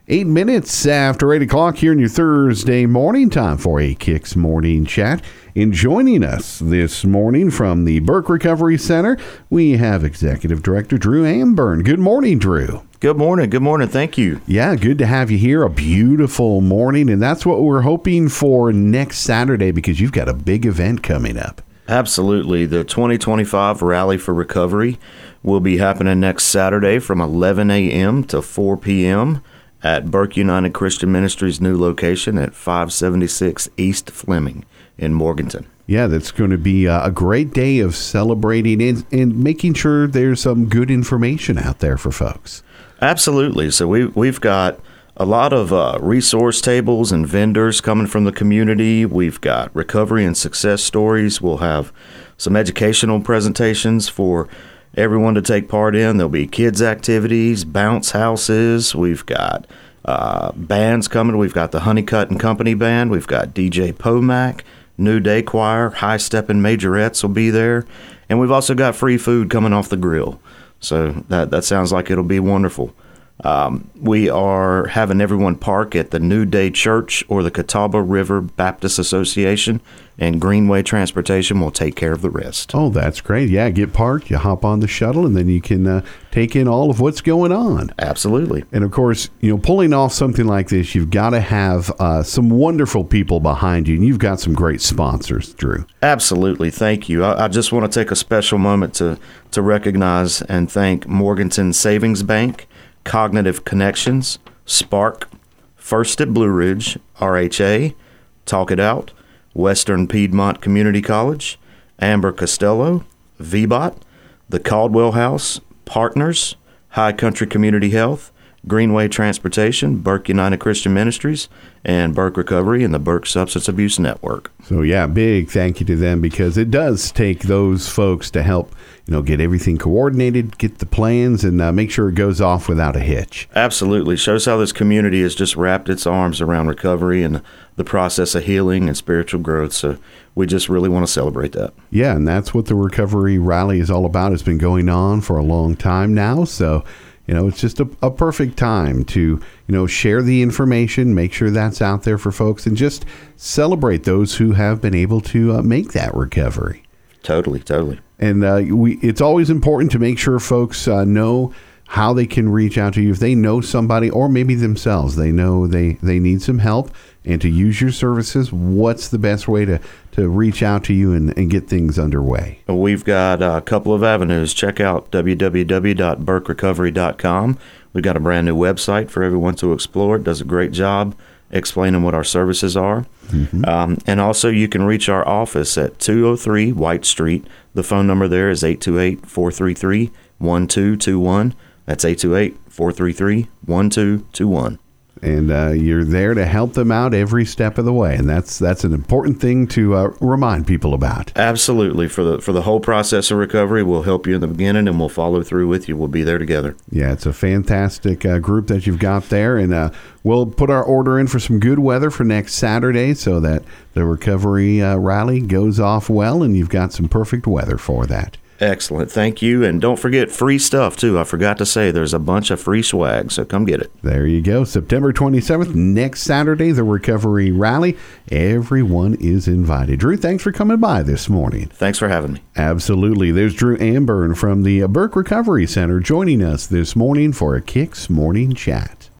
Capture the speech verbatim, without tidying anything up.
Eight minutes after eight o'clock here in your Thursday morning, time for a Kicks Morning Chat. And joining us this morning from the Burke Recovery Center, we have Executive Director Drew Amburn. Good morning, Drew. Good morning. Good morning. Thank you. Yeah, good to have you here. A beautiful morning, and that's what we're hoping for next Saturday because you've got a big event coming up. Absolutely. The twenty twenty-five Rally for Recovery will be happening next Saturday from eleven a.m. to four p.m. at Burke United Christian Ministries' new location at five seventy-six East Fleming in Morganton. Yeah, that's going to be a great day of celebrating and, and making sure there's some good information out there for folks. Absolutely. So we, we've got a lot of uh, resource tables and vendors coming from the community. We've got recovery and success stories. We'll have some educational presentations for everyone to take part in. There'll be kids' activities, bounce houses. We've got uh, bands coming. We've got the Honeycutt and Company Band. We've got D J Pomac, New Day Choir, High Step and Majorettes will be there. And we've also got free food coming off the grill. So that, that sounds like it'll be wonderful. Um, we are having everyone park at the New Day Church or the Catawba River Baptist Association, and Greenway Transportation will take care of the rest. Oh, that's great. Yeah, get parked, you hop on the shuttle, and then you can uh, take in all of what's going on. Absolutely. And, of course, you know, pulling off something like this, you've got to have uh, some wonderful people behind you, and you've got some great sponsors, Drew. Absolutely. Thank you. I, I just want to take a special moment to, to recognize and thank Morganton Savings Bank, Cognitive Connections, Spark, First at Blue Ridge, R H A, Talk It Out, Western Piedmont Community College, Amber Costello, V BOT, the Caldwell House, Partners, High Country Community Health, Greenway Transportation, Burke United Christian Ministries, and Burke Recovery and the Burke Substance Abuse Network. So, yeah, big thank you to them because it does take those folks to help, you know, get everything coordinated, get the plans, and uh, make sure it goes off without a hitch. Absolutely. Shows how this community has just wrapped its arms around recovery and the process of healing and spiritual growth. So we just really want to celebrate that. Yeah, and that's what the Recovery Rally is all about. It's been going on for a long time now. So, you know, it's just a, a perfect time to, you know, share the information, make sure that's out there for folks, and just celebrate those who have been able to uh, make that recovery. Totally, totally. And uh, we, it's always important to make sure folks uh, know how they can reach out to you. If they know somebody, or maybe themselves, they know they, they need some help and to use your services, what's the best way to, to reach out to you and, and get things underway? We've got a couple of avenues. Check out w w w dot burke recovery dot com. We've got a brand new website for everyone to explore. It does a great job explaining what our services are. Mm-hmm. Um, and also you can reach our office at two oh three White Street. The phone number there is eight two eight, four three three, one two two one. That's eight two eight, four three three, one two two one. And uh, you're there to help them out every step of the way, and that's that's an important thing to uh, remind people about. Absolutely. For the for the whole process of recovery, we'll help you in the beginning, and we'll follow through with you. We'll be there together. Yeah, it's a fantastic uh, group that you've got there, and uh, we'll put our order in for some good weather for next Saturday so that the Recovery uh, Rally goes off well, and you've got some perfect weather for that. Excellent. Thank you. And don't forget free stuff, too. I forgot to say there's a bunch of free swag, so come get it. There you go. September twenty-seventh, next Saturday, the Recovery Rally. Everyone is invited. Drew, thanks for coming by this morning. Thanks for having me. Absolutely. There's Drew Amburn from the Burke Recovery Center joining us this morning for a Kicks Morning Chat.